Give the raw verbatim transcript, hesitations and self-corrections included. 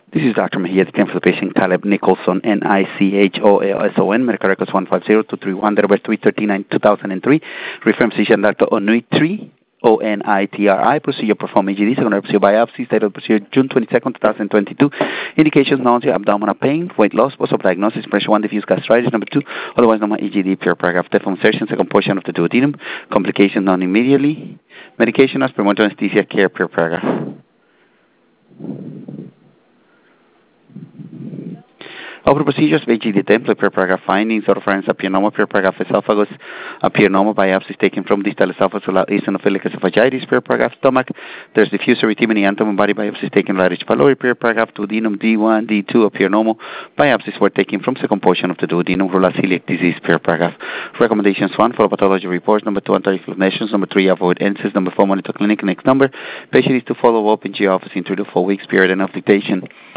This is Doctor Mejia, the for the patient Caleb Nicholson, N I C H O L S O N, medical records one five zero two three one, date of birth three thirty-nine two thousand three, reference physician Doctor Onitri, O N I T R I, procedure performed A G D, secondary procedure biopsy, date of procedure June twenty-second two thousand twenty-two, indications nausea, abdominal pain, weight loss, possible diagnosis, pressure one, diffuse gastritis, number two, otherwise known as E G D, pure paragraph, death insertion, second portion of the duodenum, complications known immediately, medication as preventive anesthesia care, pure paragraph. Over procedures, A G D template, per paragraph findings, oropharynx appear normal, per paragraph esophagus appear normal, biopsies taken from distal esophagus without eosinophilic esophagitis, per paragraph stomach, there's diffuse erythema anthem body biopsies taken right H. pylori, per paragraph duodenum D one, D two appear normal, biopsies were taken from second portion of the duodenum, rural celiac disease, per paragraph. Recommendations one, follow pathology reports, number two, anti-inflammations, number three, avoid N SAIDs, number four, monitor clinic, next number, patient is to follow up in G office in three to four weeks period and of dictation.